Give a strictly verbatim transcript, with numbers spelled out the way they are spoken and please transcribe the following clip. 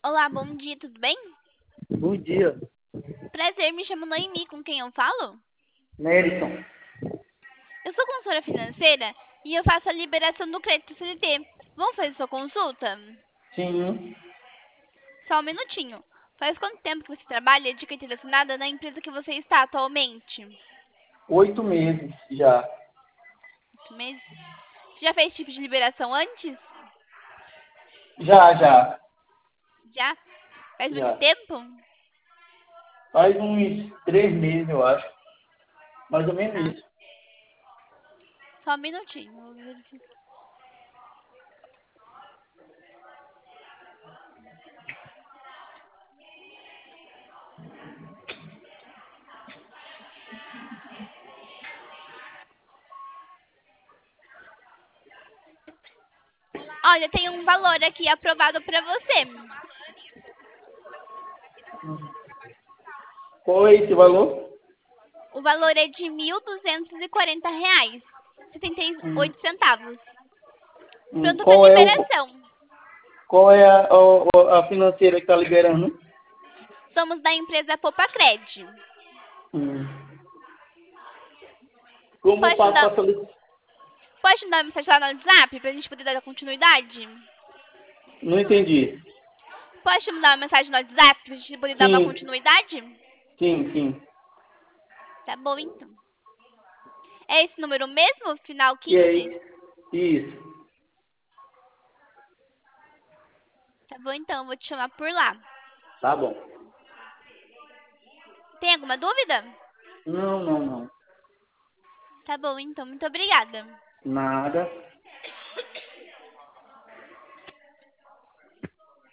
Olá, bom dia, tudo bem? Bom dia, Prazer, me chamo Noemi, com quem eu falo? Nerison. Eu sou consultora financeira e eu faço a liberação do crédito C D T. Vamos fazer sua consulta? Sim, Só um minutinho. Faz quanto tempo que você trabalha de carteira assinada na empresa que você está atualmente? oito meses já. Oito meses? Você já fez esse tipo de liberação antes? Já, já, Já? Faz muito já. tempo? Faz uns três meses, eu acho. Mais ou menos Ah, isso. só um minutinho. Vou verificar. Olha, tem um valor aqui aprovado para você. Qual é esse valor? O valor é de mil duzentos e quarenta reais, setenta e Hum, oito centavos. hum, Pronto para Qual é o, liberação. qual é a, a, a financeira que está liberando? Somos da empresa Popacred. Hum. Como eu Pode te faço dar, para solicitar? pode te dar uma mensagem lá no WhatsApp para a gente poder dar continuidade? Não entendi. Pode te mandar uma mensagem no WhatsApp para a gente poder dar uma Sim, continuidade? sim, sim. Tá bom, então. É esse número mesmo, final E quinze? aí? Isso. Tá bom, então. Eu vou te chamar por lá. Tá bom. Tem alguma dúvida? Não, não, não. Tá bom, então. Muito obrigada. Nada.